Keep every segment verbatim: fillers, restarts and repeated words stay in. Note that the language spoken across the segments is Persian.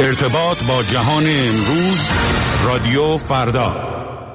ارتباط با جهان امروز، رادیو فردا.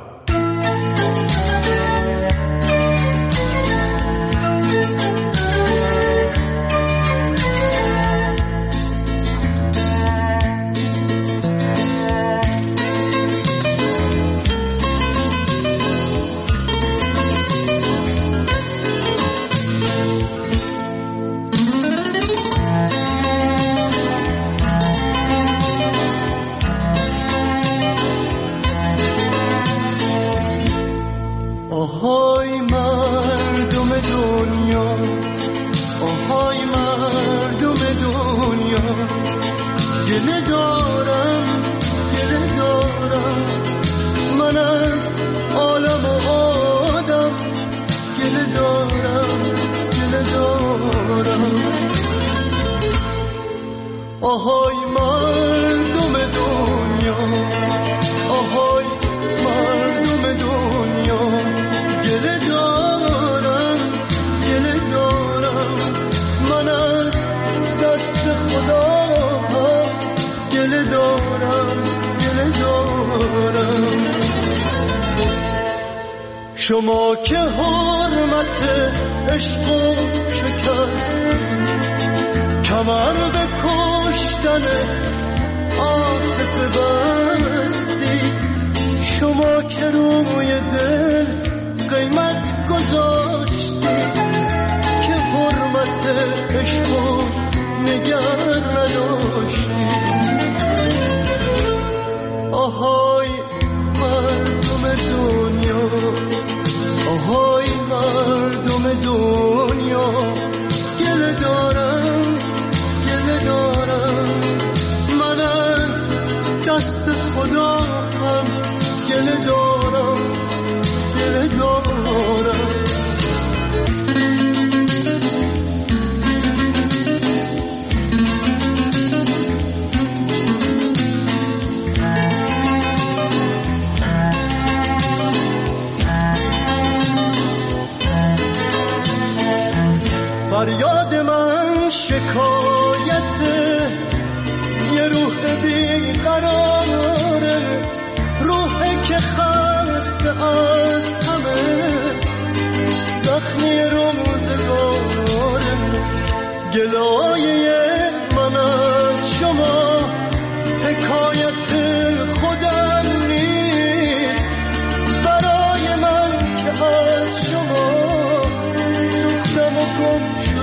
شما که حرمت عشق و شکست کمر به کشتن عاطفه بستی، شما که روی دل قیمت گذاشتی که حرمت عشق و نگر نداشتی. آهای مردم دنیا، آهای مردم دنیا، گله دارم گله دارم، من از دست خدا هم گله دارم گله دارم. فریاد من شکایت یه روح بیقراره، روحی که خسته از همه زخمی روزگاره. گلایه من از شما حکایت خودم نیست، برای من که از شما سوختم و گم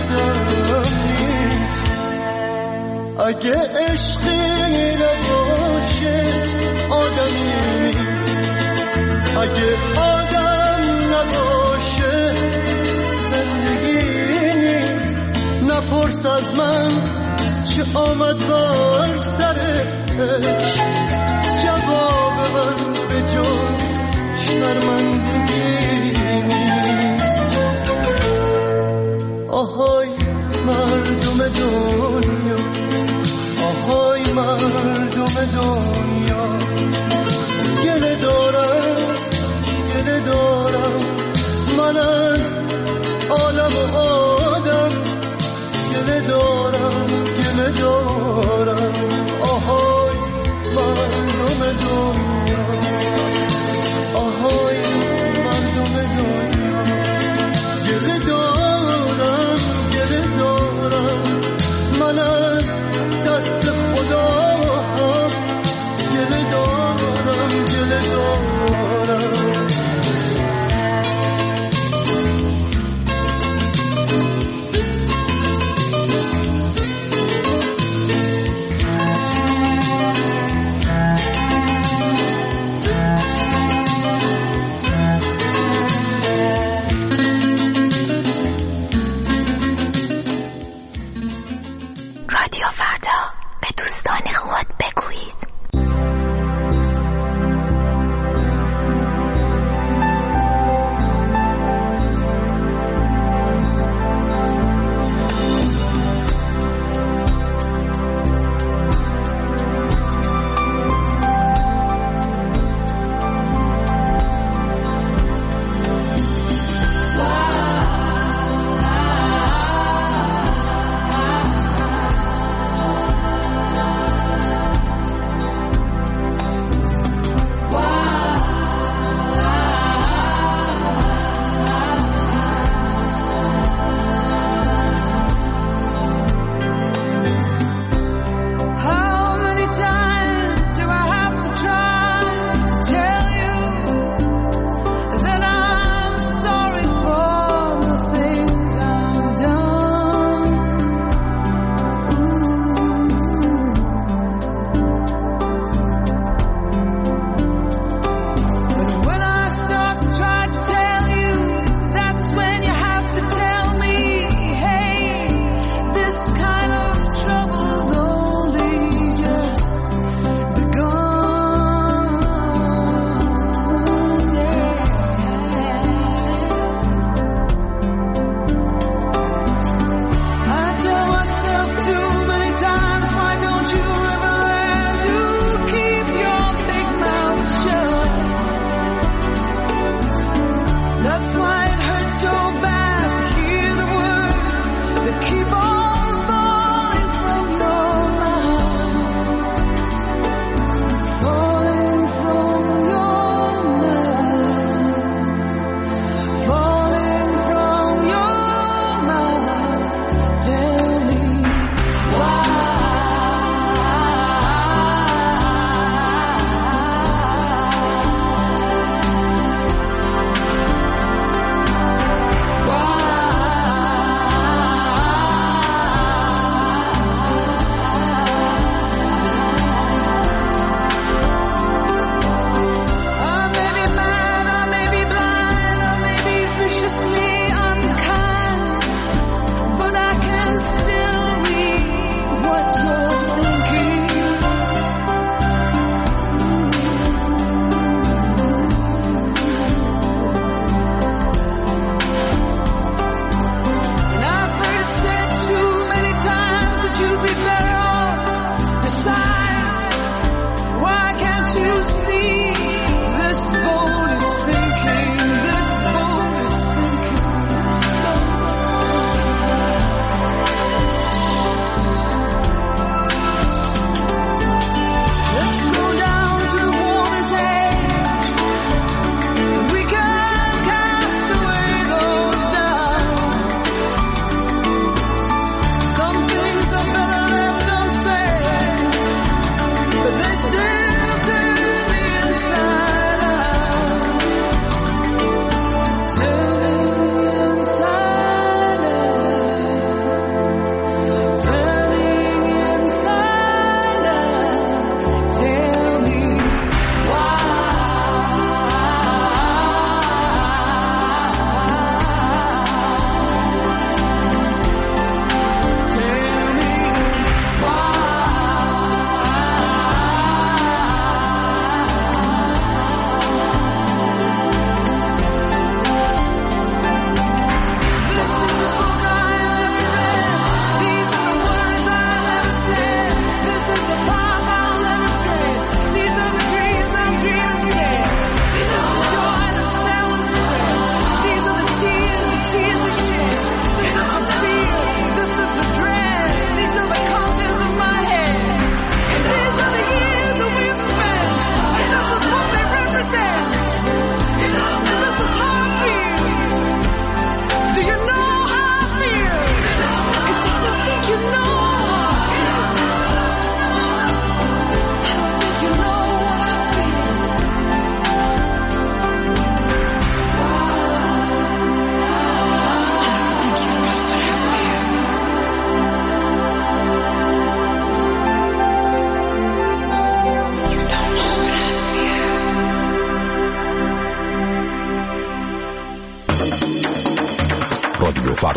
اگه عشقی نباشه آدمی نیست، اگه آدم نباشه زندگی نیست. نپرس از من چه آمد بر سر عشق، جواب من به جز شرمندگی نیست. آهای مردم دنیا، آهای مردم دنیا، گله دارم گله دارم، من از عالم و آدم گله دارم گله دارم. آهای مردم دنیا، آهای مردم دنیا، گله دارم گله دارم، من از دست خدا هم گله دارم.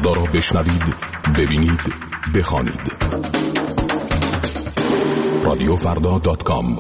فردا را بشنوید، ببینید، بخوانید. رادیو فردا دات کام.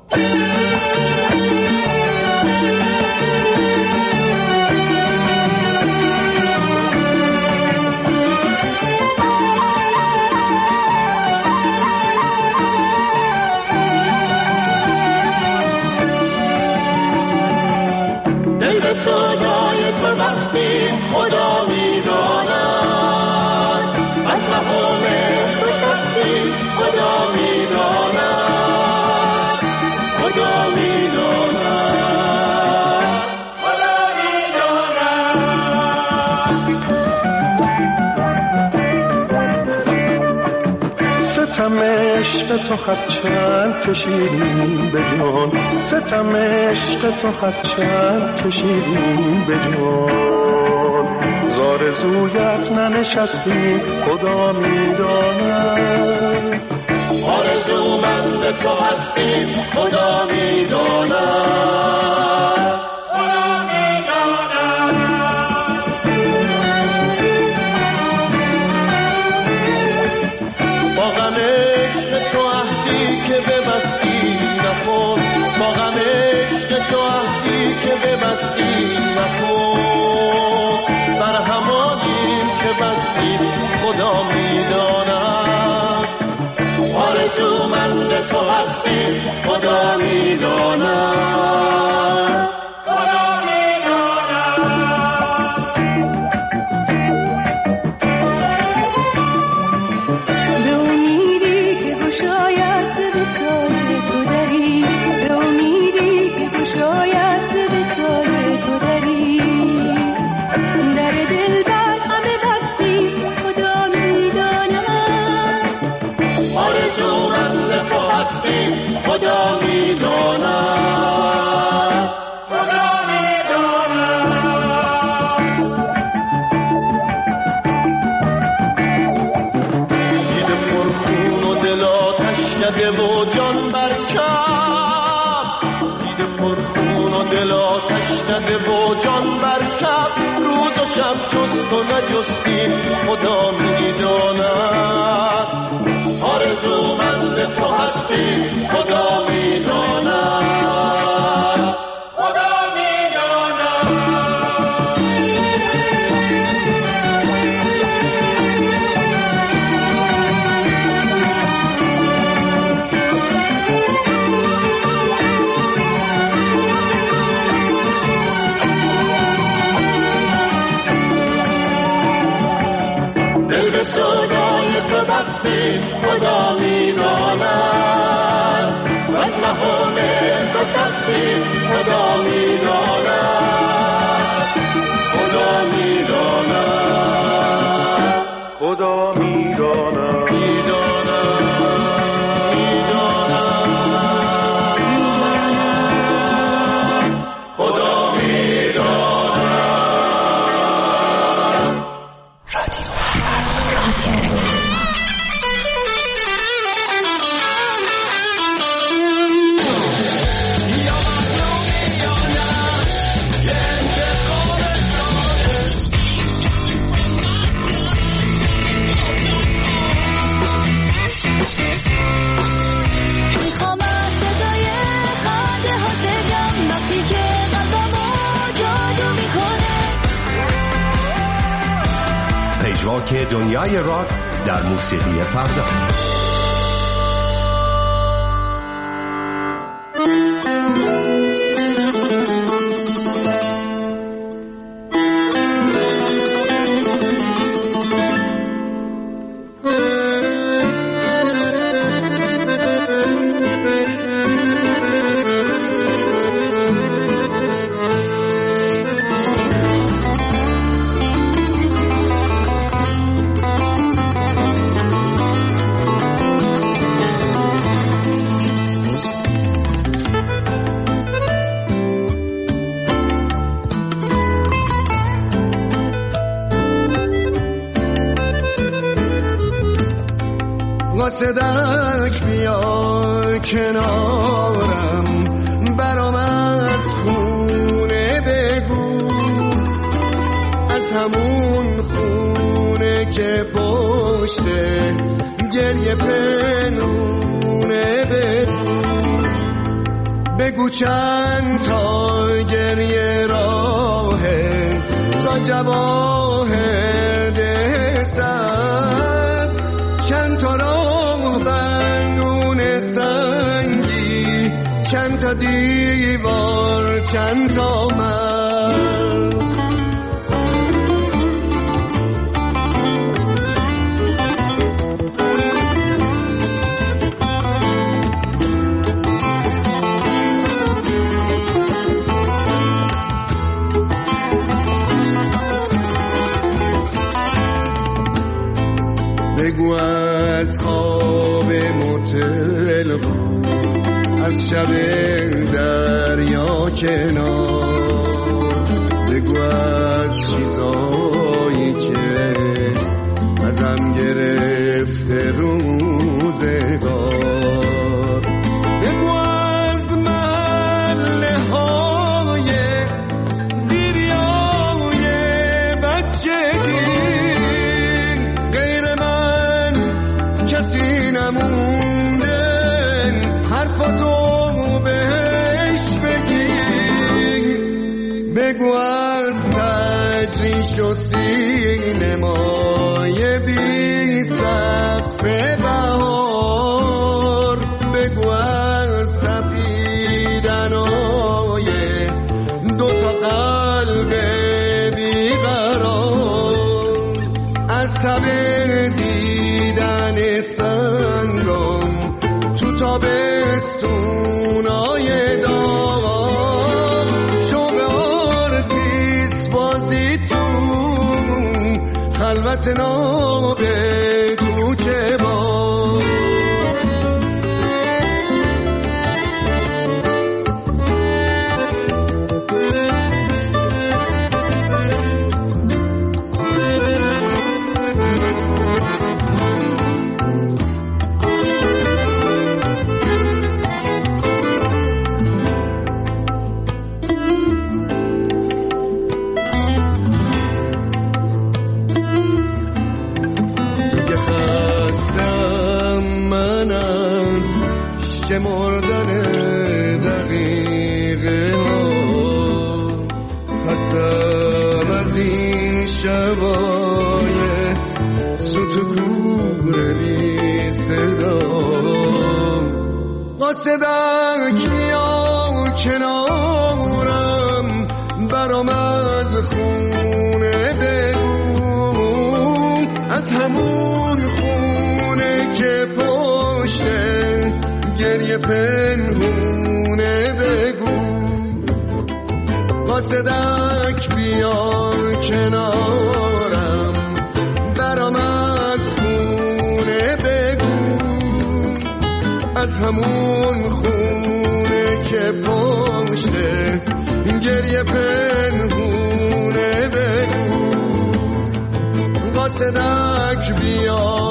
صدای تو بستی خدا میداند، از مقام تو شستی خدا میداند، خدا میداند، خدا میداند. ستم عشق تو هرچند کشیدیم به جان، ستم عشق تو هرچند کشیدیم به جان، زارزویت ننشستی خدا میداند، آرزومند تو هستی خدا میداند، خدا میداند. با غم عشق تو عهدی که ببستی نکن، با غم عشق تو عهدی که ببستی نکن، بر همانیم که بستی خدا میداند، آرزومند تو هستی خدا میداند، خدا میداند. به امیدی که گشاید به سال تو دری، به امیدی که گشاید به سال تو دری، در دل بر همه بستی خدا میداند، آرزومند تو هستی خدا میداند، خدا میداند. دیده پرخون و دل آتش کده و جان برکب، دیده پرخون و دل آتش کده و جان برکب، روز و شب جست و نجستی خدا میداند، آرزومند تو هستی خدا میداند، خدا میداند. دل به صدای تو بستی خدا میداند، از مقام تو شستی خدا میداند، خدا میداند، خدا میداند، میداند، میداند، خدا میداند. پژواک دنیای راک در موسیقی فردا. صدق بیا کنارم، برام از خونه بگو، از همون خونه گریه پنهونه بگو بگو چند تا گریه راهه تا جواهر ده سبز چند تا راه بندون سنگی چند تا دیوار چند تا مرد بگو از خواب متل از شب دریا کنار بگو از چیزایی که ازم گرفته روزگار بگو از محله های دیریای بچگی کسی نمونده حرفاتو بهش بگی بگو از تجریش و سینمای بی سقف بهار بگو از سپیدنای دوتا قلب بیقرار از تب دیدن سنگم تو تابستونای داغ شوق آرتیس بازی تو خلوت ناغ کوچه با مردن دقیقه ها خستم از این شبای سوت کور بی صدا قاصدک بیا کنارم برام از خونه بگو از همون خونه که پشته گریه پنهونه بگو قاصدک بیا کنارم برام از خونه بگو از همون خونه که پشته گریه پنهونه بگو قاصدک بیا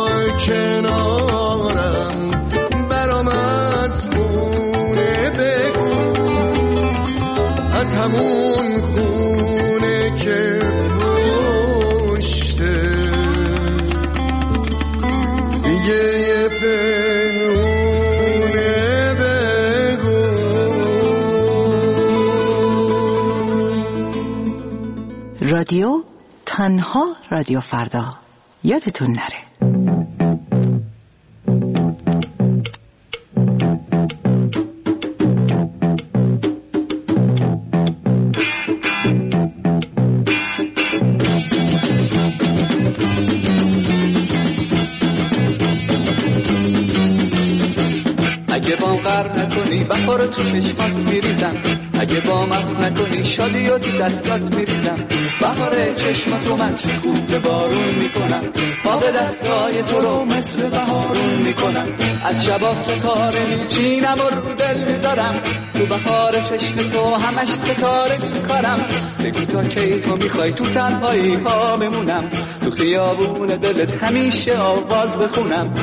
کنارم برام از خونه بگو از همون خونه که پشته گریه پنهونه بگو. رادیو تنها رادیو فردا یادتون نره. اگه با غرق نکنی بخار تو چشمات میریزم اگه با مخ نکنی شادی و تو دستات میریزم بهار چشماتو من شکوفه بارون میکنم باغ دستای تو رو مثل بهارون میکنم از شبا ستاره میچینم و رو دل دارم تو بهار چشم تو همش ستاره کارم بگو تا کی تو میخوای تو تنهایی پا بمونم تو خیابون دلت همیشه آواز بخونم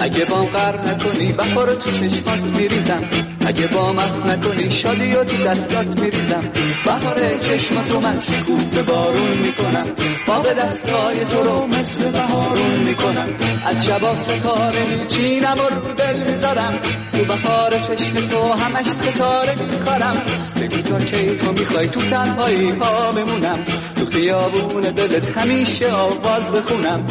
اگه بام غرق نکنی بهار تو چشمات میریزم، اگه بام اخم نکنی شادی و تو دستات میریزم. بهار چشماتو من شکوفه بارون میکنم، باغ دستای تو رو مثل بهارون میکنم. از شبا ستاره میچینم و رو دل میذارم، تو بهار چشم تو همش ستاره میکارم. بگو تا کی تو میخوای تو تنهایی ها بمونم، تو خیابون دلت همیشه آواز بخونم.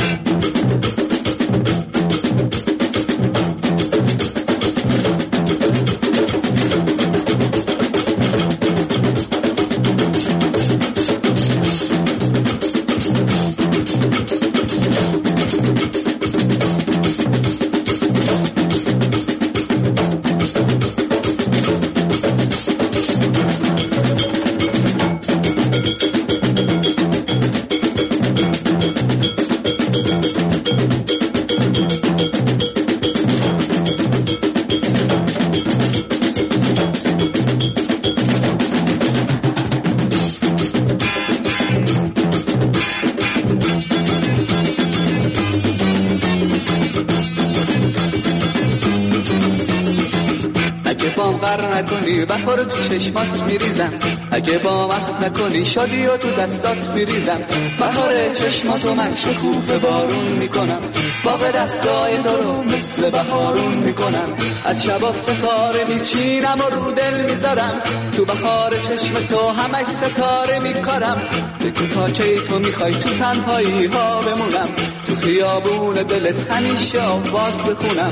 نکنی بهار تو چشمات میریزم، اگه با وقت نکنی شادی و تو دستات میریزم. بهار چشماتو من شکوفه بارون میکنم، باغ دستای تو رو مثل بهارون میکنم. از شبا ستاره میچینم و رو دل میذارم، تو بهار چشم تو همش ستاره میکارم. بگو تا کی تو میخوای تو تنهایی ها بمونم، تو خیابون دلت همیشه آواز بخونم.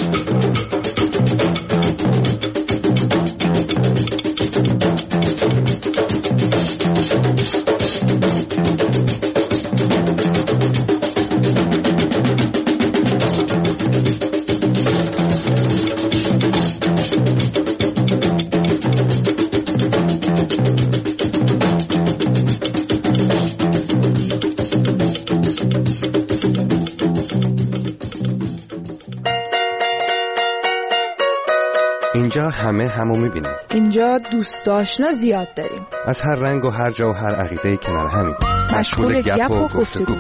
اینجا همه همو میبینیم. اینجا دوست آشنا زیاد داریم، از هر رنگ و هر جا و هر عقیده‌ای کنار همیم، مشغول گپ و گفتگو.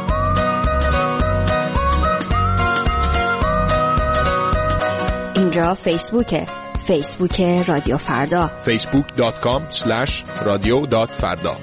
اینجا فیسبوکه، فیسبوک رادیو فردا، فیسبوک دات کام اسلش رادیو دات فردا.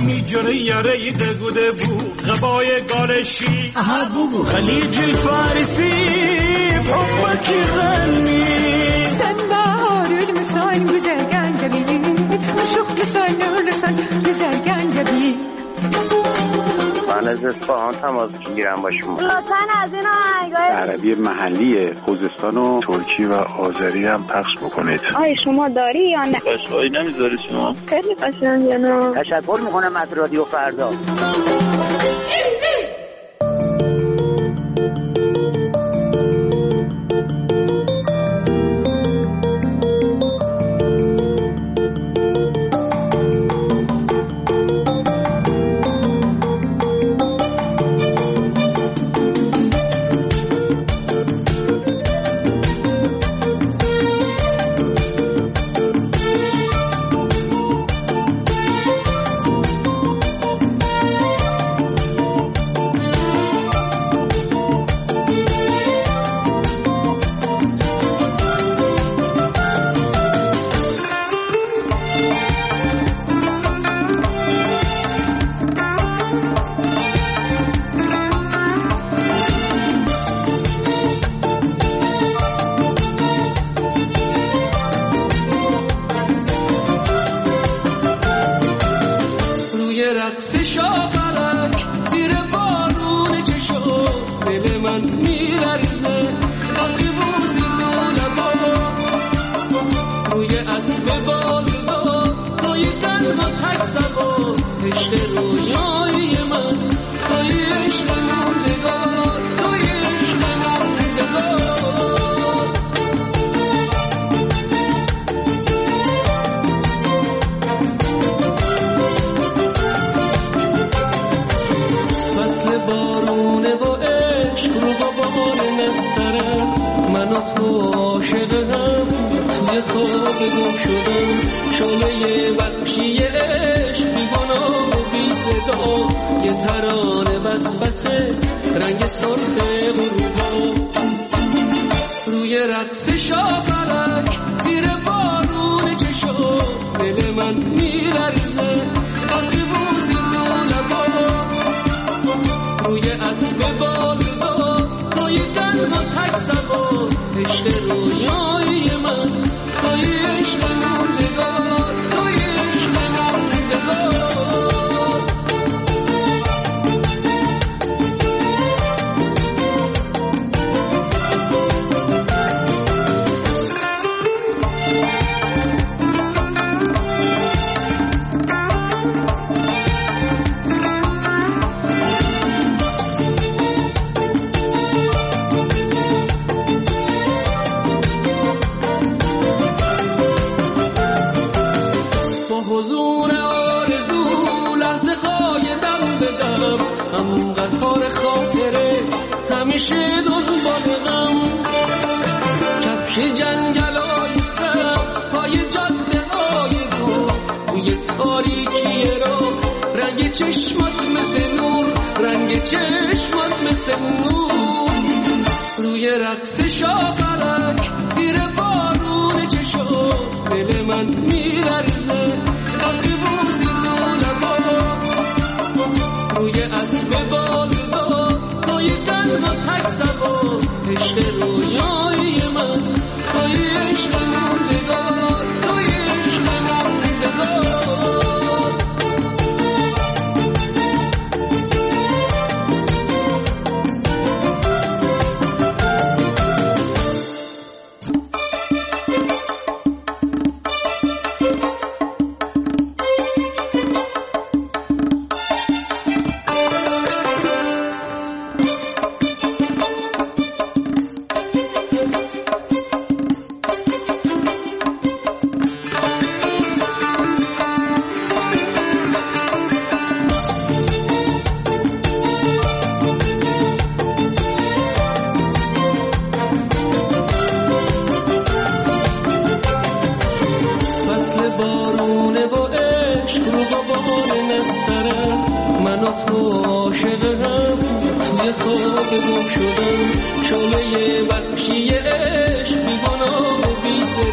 می جره یاره دگوده بو غبای گالشی اها بوگو خلیج الفارسي بحبك يغني سنبار المساين بزرقان جميل وشوخ لسان ولسان بزرقان جميل من از اصفهان تماس میگیرم با شما. لطفاً از این آهنگای عربی محلی خوزستان و ترکی و آذری هم پخش بکنید. آیا شما داری یا نه؟ قشنگی نمیذاری شما؟ خیلی قشنگه نه. تشکر میکنم از رادیو فردا.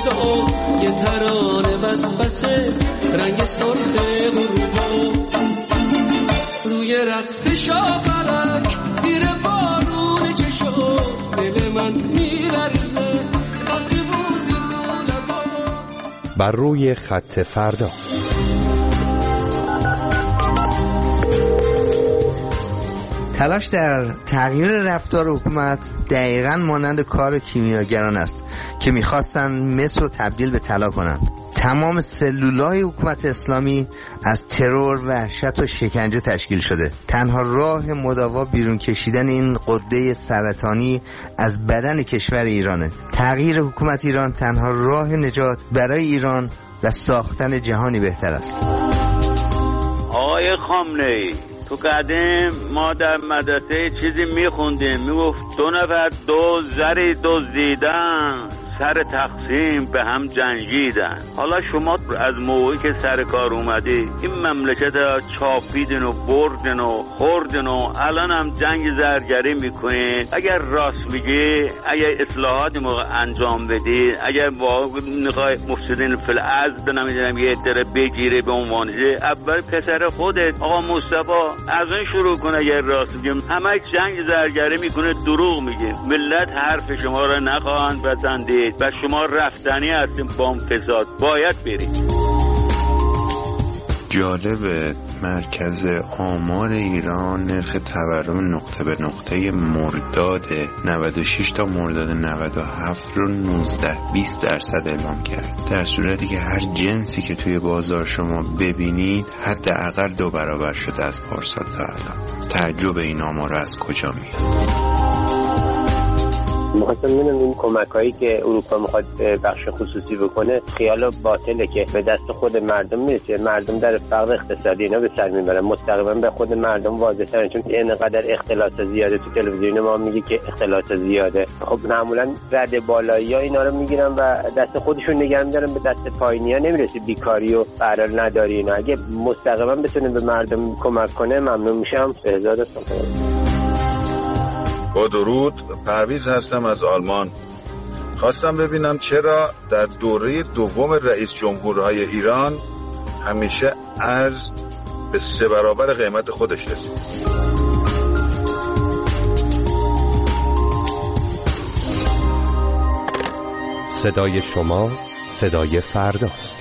یه ترانه وسوسه رنگ سرخ غروبا رقص شاپرک زیر بارون چشم دل من میلرزه واسه بوسه لبا. بر روی خط فردا. تلاش در تغییر رفتار حکومت دقیقاً مانند کار کیمیاگران است که می‌خواستند مس رو تبدیل به طلا کنند. تمام سلولای حکومت اسلامی از ترور، وحشت و شکنجه تشکیل شده. تنها راه مداوا بیرون کشیدن این غده سرطانی از بدن کشور ایرانه. تغییر حکومت ایران تنها راه نجات برای ایران و ساختن جهانی بهتر است. آقای خامنه‌ای، تو قدیم ما در مدرسه چیزی میخوندیم، میگفت دو نفر دو زری دزدیدن سر تقسیم به هم جنگیدن. حالا شما از موقعی که سر کار اومدی این مملکت چاپیدن و بردن و خوردن و الان هم جنگ زرگری میکنین. اگر راست میگی، اگر اصلاحات موقع انجام بدی، اگر واقعا میخوای مفسدین فی الارض نمیدونم یه دره بگیره به عنوان اول پسر خودت آقا مصطفی از اون شروع کنه. اگر راست میگیم همه جنگ زرگری میکنه، دروغ میگه. ملت حرف شما را نخواهند بسندید و شما رفتنی هستیم با اون فساد، باید برید. جالب مرکز آمار ایران نرخ تورم نقطه به نقطه مرداد نود و شش تا مرداد نود و هفت رو نوزده بیست درصد اعلام کرد، در صورتی که هر جنسی که توی بازار شما ببینید حداقل دو برابر شده از پارسال تا الان. تعجب این آمار از کجا میاد؟ می‌خواستم ببینم این کمک‌هایی که اروپا می‌خواد بخش خصوصی بکنه خیال باطله که به دست خود مردم میرسه. مردم در فقر اقتصادی اینا به سر میبرن، مستقیما به خود مردم واضح‌تره. چون اینقدر اختلاس زیاده تو تلویزیون ما میگه که اختلاس زیاده، خب معمولا رد بالایی‌ها اینا رو میگیرن و دست خودشون نگه می‌دارن، به دست پایینی‌ها نمیرسه. بیکاری و قرار نداری اینا اگه مستقیما بتونه به مردم کمک کنه ممنون میشم. بهزاد هستم. با درود، پرویز هستم از آلمان. خواستم ببینم چرا در دوره دوم رئیس جمهورهای ایران همیشه ارز به سه برابر قیمت خودش رسید. صدای شما صدای فرداست.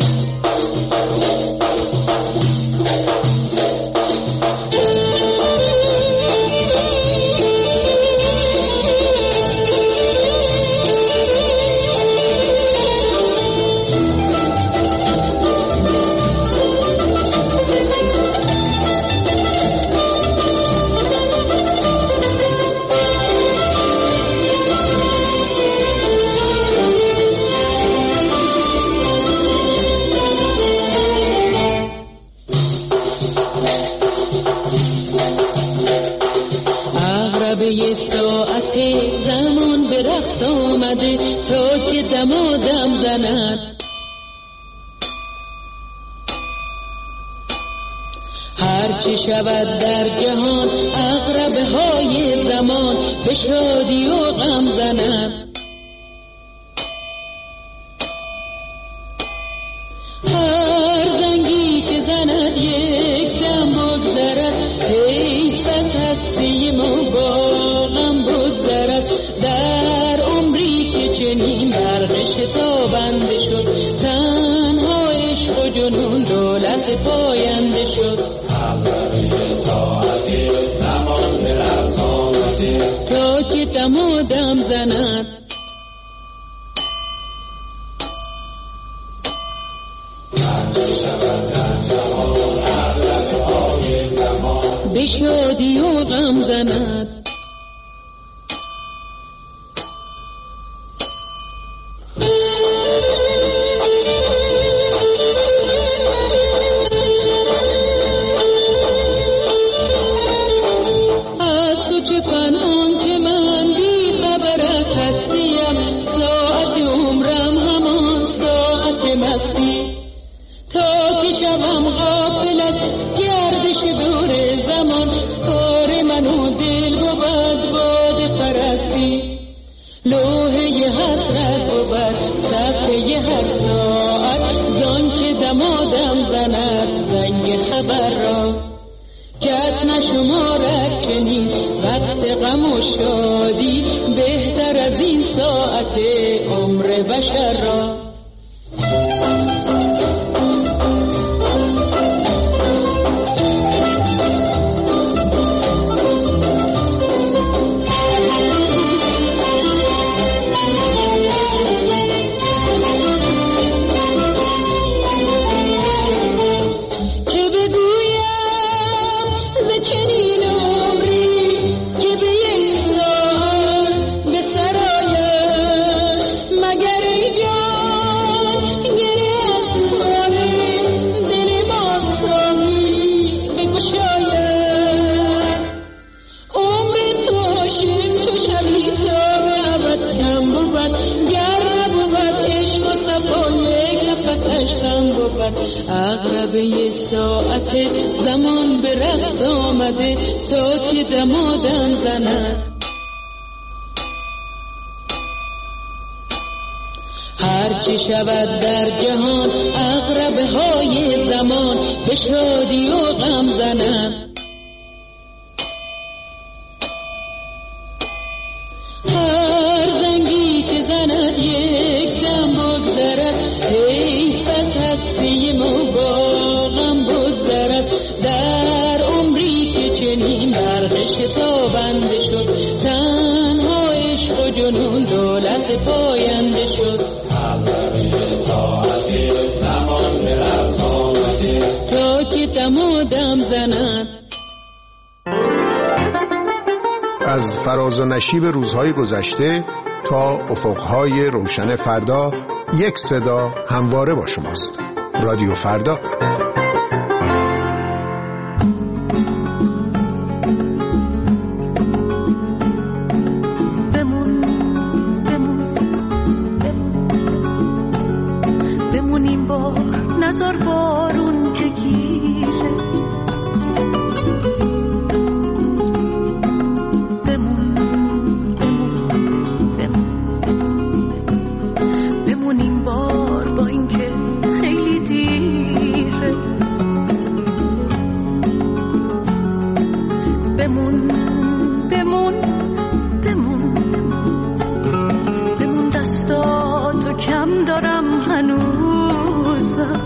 یه ساعت زمان به رقص آمده تا که دمادم زند. هرچی شود در جهان عقربه های زمان به شادی و غم زند. هر زنگی که زند یک دم بگذرد، حیف از هستی ما با غم بگذرد. در عمری که چنین برق شتابنده شد، تنها عشق و جنون دولت پاینده شد. عقربه ساعتی زمان به رقص آمده تا که دم و دم زند. به شادی و غم زند. از تو چه پنهان که من بی خبر از هستیم، ساعت عمرم همان ساعت مستی. تا که شبم غافل از گردش دور زمان، کار من و دل بود باد پرستی. لوحه حسرت بود صفحه هر ساعت، زان که دمادم زند زنگ خبر را. کس نشمارد چنین وقت غم و شادی بهتر از این ساعت عمر بشر را. عقربه ساعت زمان به رقص آمده تا که دمادم زند. هرچی شود در جهان عقربه های زمان به شادی و غم زند. هر زنگی که زند یک دم بگذرد حیف از هستی ما با غم بگذرد. در عمری که چنین برق شتابنده شد تنها عشق و جنون دولت پاینده شد. عقربه ساعت زمان به رقص آمده تا که دمادم زند. از فراز و نشیب روزهای گذشته تا افقهای روشن فردا یک صدا همواره با شماست. رادیو فردا. بمون بمون بمون بمون این بار نزار بارون که گیره. بمون بمون بمون بمون این بار با این که خیلی دیره. بمون بمون بمون بمون دستاتو کم دارم هنوزم.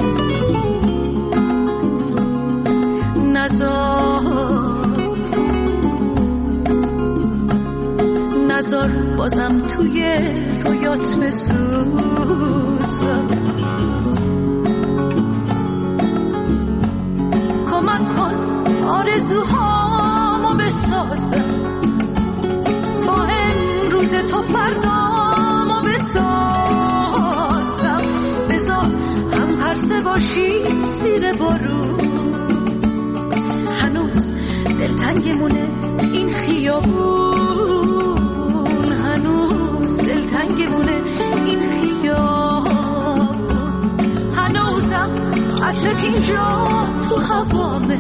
نزار نزار بازم توی رویات بسوزم. کمک کن آرزوهامو بسازم تا امروز تو فردامو بسازم. بذار هم پرسه باشی زیر بارون. هنوز دلتنگمونه این خیابون. هنوز دلتنگمونه این خیابون. هنوزم عطرت اینجا تو هوامه.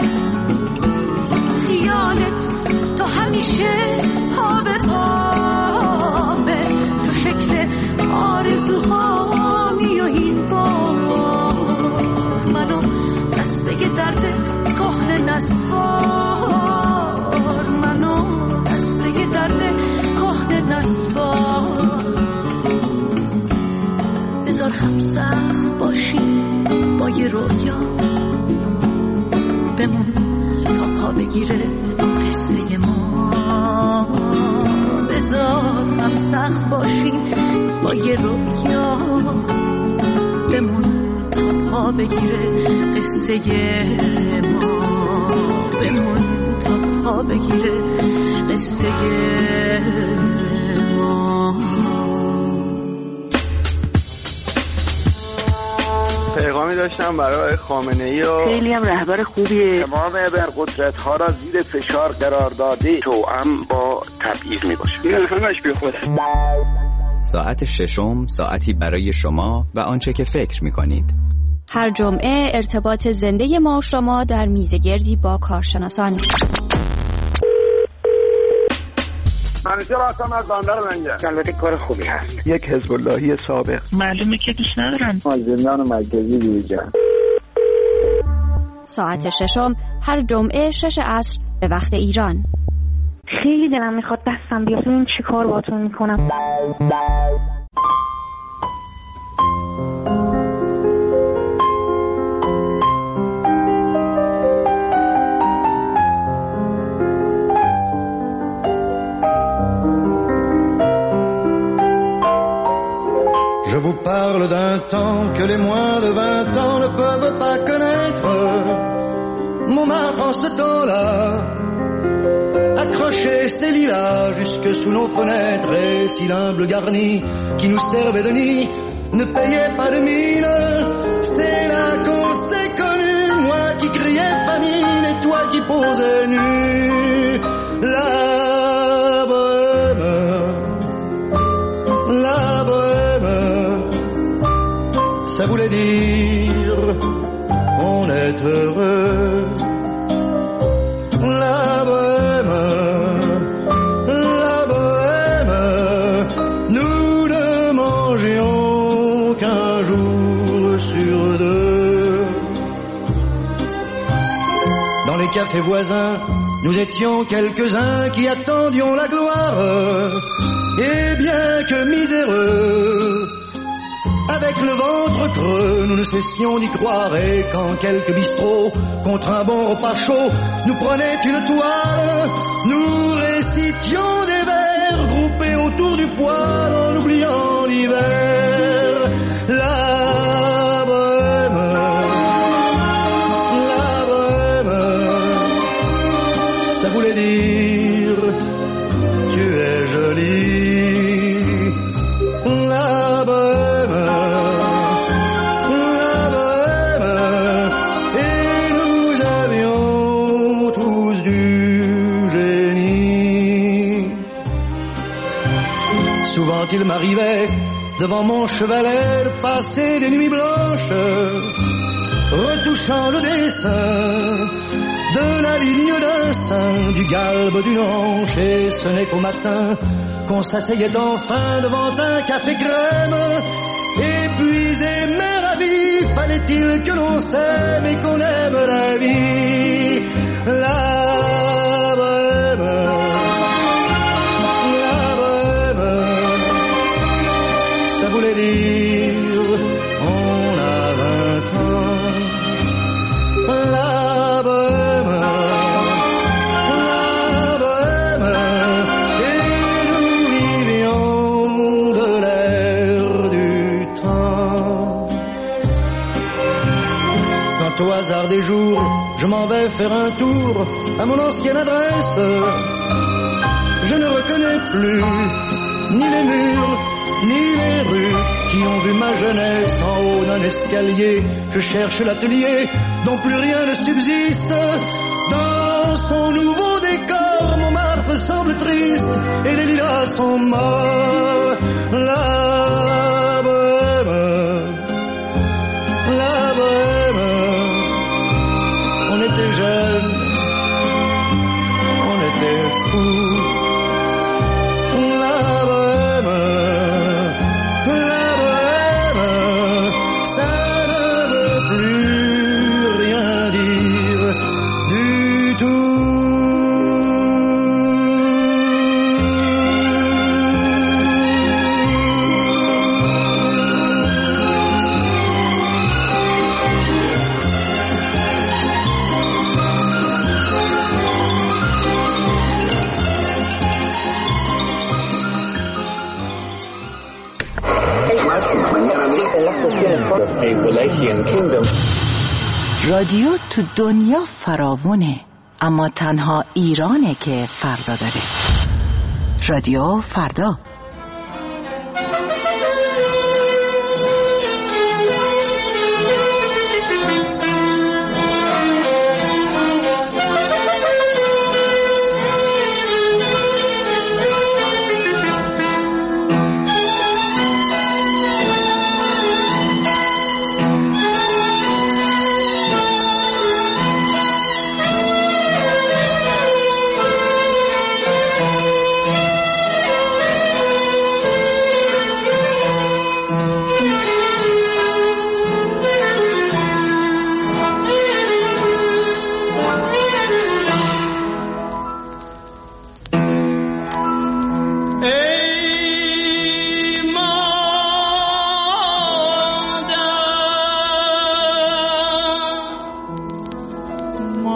خیالت تو همیشه پا به پامه. تو شکل آرزوهامی و این بار منو دسته درد کهنه نسوار. منو دسته درد کهنه نسوار. بذار هم سخت باشی با یه رویا. بمون تا پا بگیره قصه ما. بذار هم سخت باشی با یه رویا. بمون تا پا بگیره قصه ما. بمون تا پا بگیره قصه ما. پیغامی داشتم برای خامنه‌ای و خیلی هم رهبر خوبیه. تمام ابرقدرت‌ها را زیر فشار قرار داده توأم با تبعیض میباشه. این همش بی خوده. ساعت ششم ساعتی برای شما و آنچه که فکر میکنید. هر جمعه ارتباط زنده ما و شما در میزگردی با کارشناسان. منیجر هستم از بندر لنگر. البته کار خوبی هست. یک حزب اللهی سابق. معلومه که دوست ندارن. از زندان مرکزی بیرون. ساعت ششم هر جمعه شش عصر به وقت ایران. خیلی دلم میخواد دستم بیاد ببین چی کار باهاتون میکنم. Je vous parle d'un temps que les moins de vingt ans ne peuvent pas connaître. Montmartre en ce temps-là accrochait ses lilas jusque sous nos fenêtres, et si l'humble garni qui nous servait de nid ne payait pas de mine, c'est là qu'on s'est connus, moi qui criais famine et toi qui posais nu. La bohème, la bohème, ça voulait dire on est heureux. La bohème, la bohème, nous ne mangions qu'un jour sur deux. Dans les cafés voisins, nous étions quelques-uns qui attendions la gloire. Et bien que miséreux, avec le ventre creux, nous ne cessions d'y croire. Et quand quelques bistrots, contre un bon repas chaud, nous prenaient une toile, nous récitions des vers groupés autour du poêle en oubliant l'hiver. La bohème, la bohème, ça voulait dire tu es jolie. La bohème, souvent il m'arrivait devant mon chevalet de passer des nuits blanches, retouchant le dessin de la ligne d'un sein, du galbe d'une hanche. Et ce n'est qu'au matin qu'on s'asseyait enfin devant un café crème. Épuisé mais ravi, fallait-il que l'on s'aime et qu'on aime la vie. La bohème, ça voulait dire on a vingt ans. La bohème, la bohème, et nous vivions de l'air du temps. Quand au hasard des jours je m'en vais faire un tour à mon ancienne adresse, je ne reconnais plus ni les murs ni les rues qui ont vu ma jeunesse. En haut d'un escalier, je cherche l'atelier dont plus rien ne subsiste. Dans son nouveau décor, Montmartre semble triste et les lilas sont morts. La bohème, la bohème, on était jeunes, on était fous. La bohème, رادیو تو دنیا فراوونه، اما تنها ایرانه که فردا داره. رادیو فردا.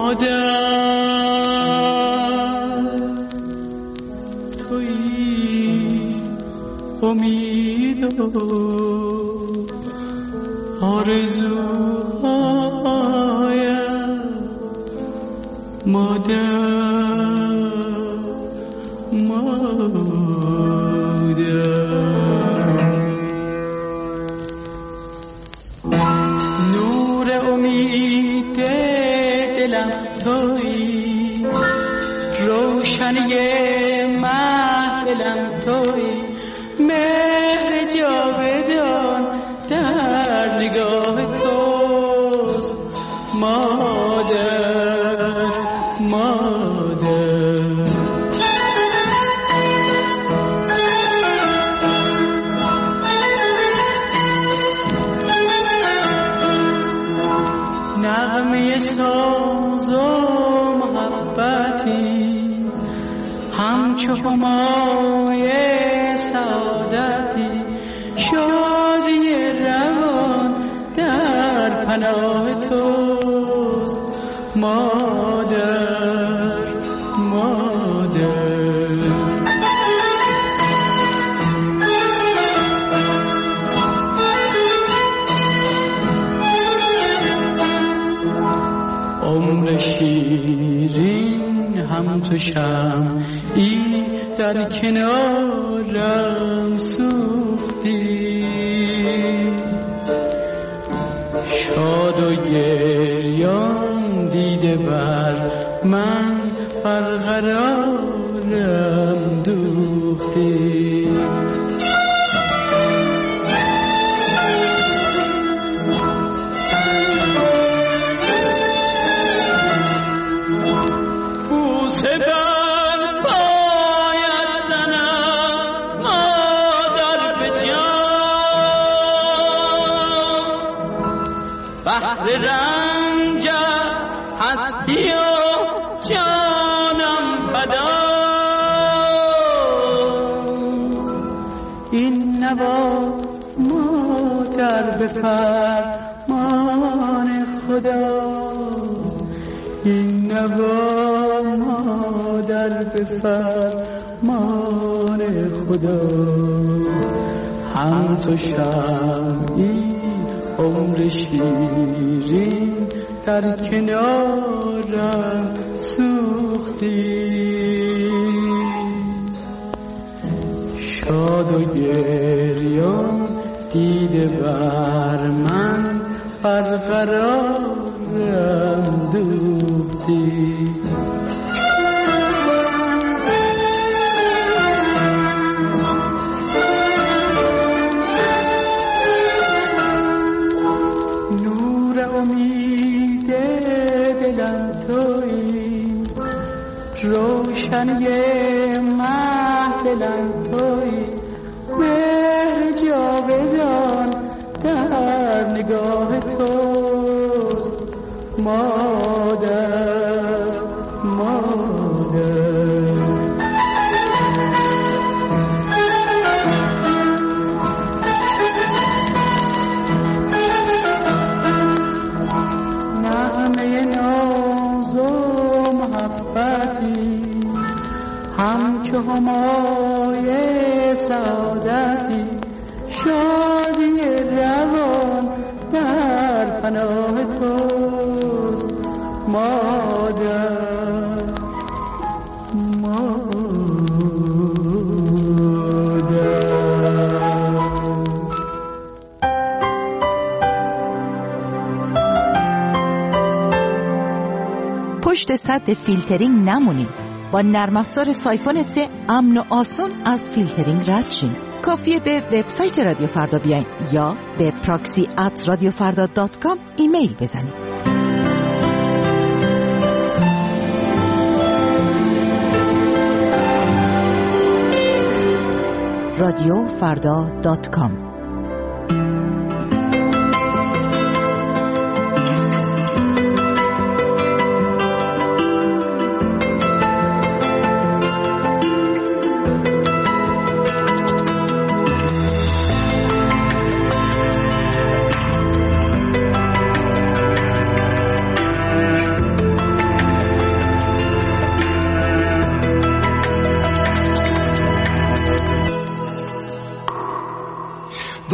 مادر تویی امید و آرزوهایم مادر مادر نور امید دلم تویی روشنی محفلم تویی مهر جاودان در نگاه توست مادر مادر نغمه ساز و محبتی همچو همای سعادتی شادی روان در پناه توست مادر مادر عمر شیرین هم تو شمعی در کنارم سوختی شاد و گریان دیده بر من برقرارم دوختی بوسه بر پایت زنم مادر به جان بحر رنجت هستی و جانم فدا این نوا مادر به فرمان خداست این نوا مادر به فرمان خداست هم تو شمعی عمر شیرین در کنارم سوختی شاد و گریان دیده بر من برقرارم دوختی امید دلم تویی روشنی محفلم تویی مهر جاودان در نگاه توست مادر مادر همچو همای سعادتی شادی روان در پناه توست مادر مادر پشت سد فیلترینگ نمونیم. با نرم افزار سایفون سه امن و آسان از فیلترینگ رد شین. کافیه به وبسایت رادیو فردا بیاین یا به پراکسی ات رادیو فردا دات کام ایمیل بزنید. رادیو فردا دات کام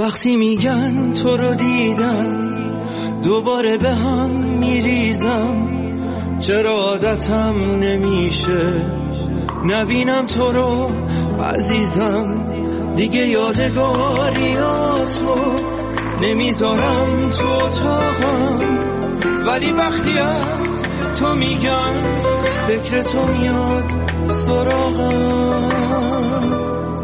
وقتی میگن تو رو دیدم دوباره به هم میریزم، چرا عادتم نمیشه نبینم تو رو عزیزم. دیگه یادگاریاتو نمیذارم تو اتاقم، ولی وقتی از تو میگم فکر تو میاد سراغم.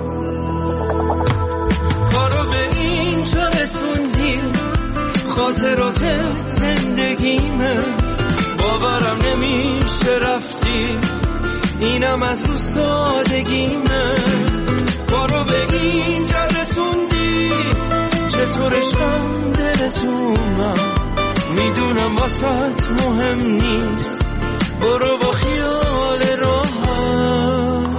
کارو به اینجا رسوندی، خاطرات زندگیمه، باورم نمیشه رفتی، اینم از رو سادگیمه. کارو به اینجا رسوندی، چطور عشقم دلتونم، میدونم واسط مهم نیست، برو با خیال راحت.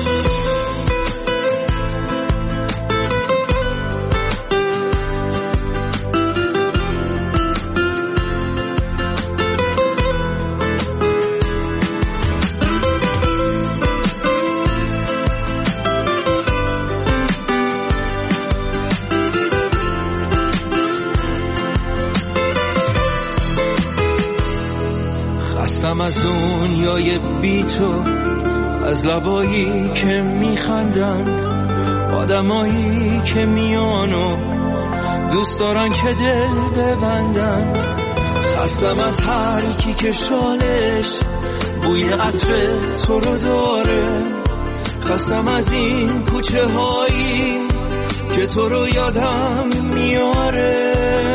از دنیای بی تو، از لبایی که میخندن، آدمایی که میانو دوست دارن که دل ببندن. خستم از هر کی که شالش بوی عطر تو رو داره، خستم از این کوچه هایی که تو رو یادم میاره.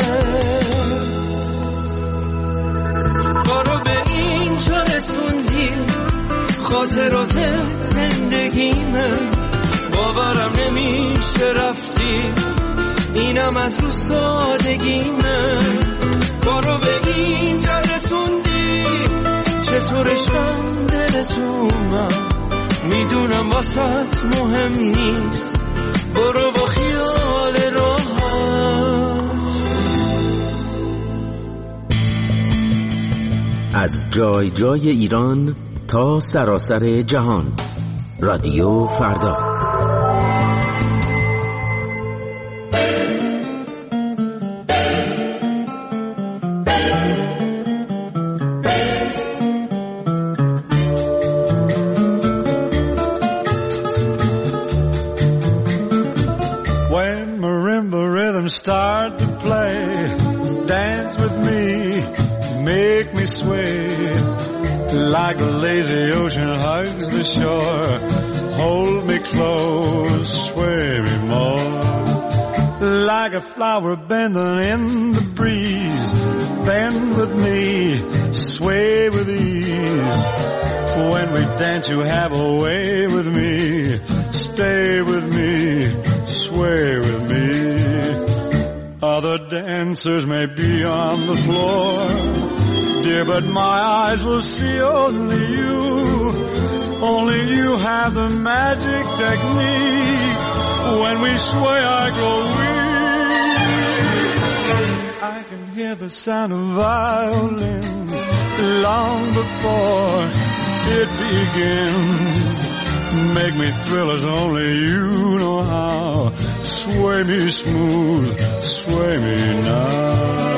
کارو به اینجا رسوندی، خاطرات زندگیمه، باورم نمیشه رفتی، اینم از رو سادگیمه. کارو به اینجا رسوندی، چطور عشقم دلتونم، میدونم واسط مهم نیست، برو با خیال راحت. از جای جای ایران تا سراسر جهان، رادیو فردا. When marimba rhythms start to play, dance with me, make me sway, like the lazy ocean hugs the shore. Hold me close, sway me more, like a flower bending in the breeze. Bend with me, sway with ease. When we dance you have a way with me. Stay with me, sway with me. Other dancers may be on the floor, dear, but my eyes will see only you. Only you have the magic technique. When we sway I grow weak. I can hear the sound of violins long before it begins. Make me thrill as only you know how. Sway me smooth, sway me now.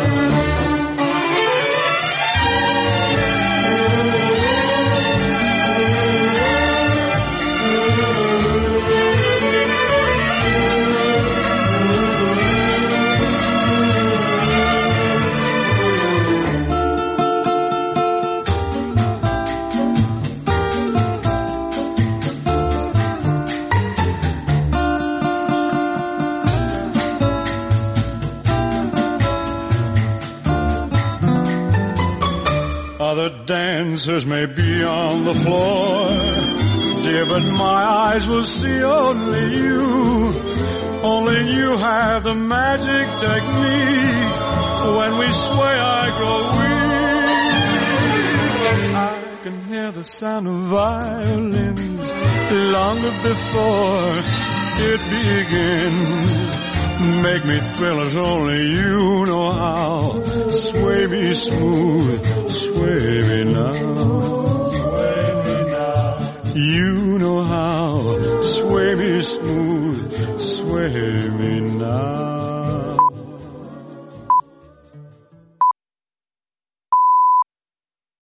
Other dancers may be on the floor, dear, but my eyes will see only you. Only you have the magic technique. When we sway I go weak. I can hear the sound of violins longer before it begins. Make me thrill as only you know how. Sway me smooth, sway me now.